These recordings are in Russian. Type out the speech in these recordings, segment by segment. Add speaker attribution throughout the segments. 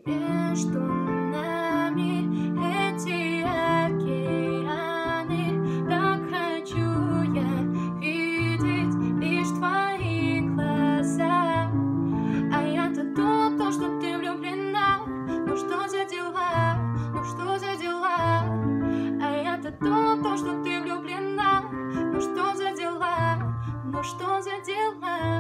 Speaker 1: Между нами эти океаны, так хочу я видеть лишь твои глаза. А я-то думала то, что ты влюблена. Ну что за дела, ну что за дела? А я-то думала то, что ты влюблена. Ну что за дела, ну что за дела?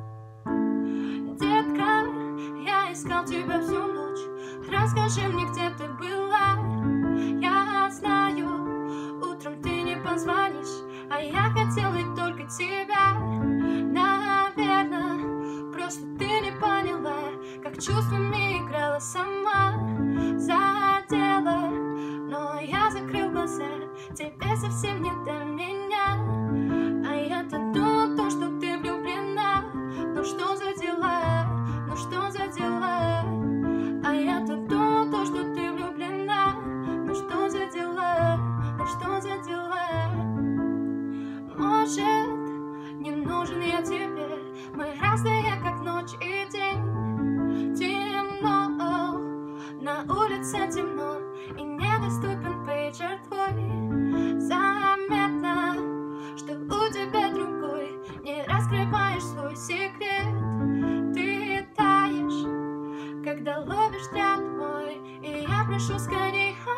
Speaker 1: Детка, я искал тебя всю ночь. Расскажи мне, где ты была. Я знаю, утром ты не позвонишь, а я хотела ведь только тебя. Наверное, просто ты не поняла, как чувствами играла сама. Задела, но я закрыл глаза, тебе совсем не до меня. А я-то думала то, что ты влюблена. Ну что за дела, ну что за дела? А я-то думала то, что ты влюблена. Ну что за дела, ну что за дела? Может, не нужен я тебе, мы разные, как ночь и день. Темно, на улице темно, и недоступен пейджер твой. Заметно, что у тебя другой, не раскрываешь свой секрет. Ты таешь, когда ловишь взгляд мой, и я прошу скорее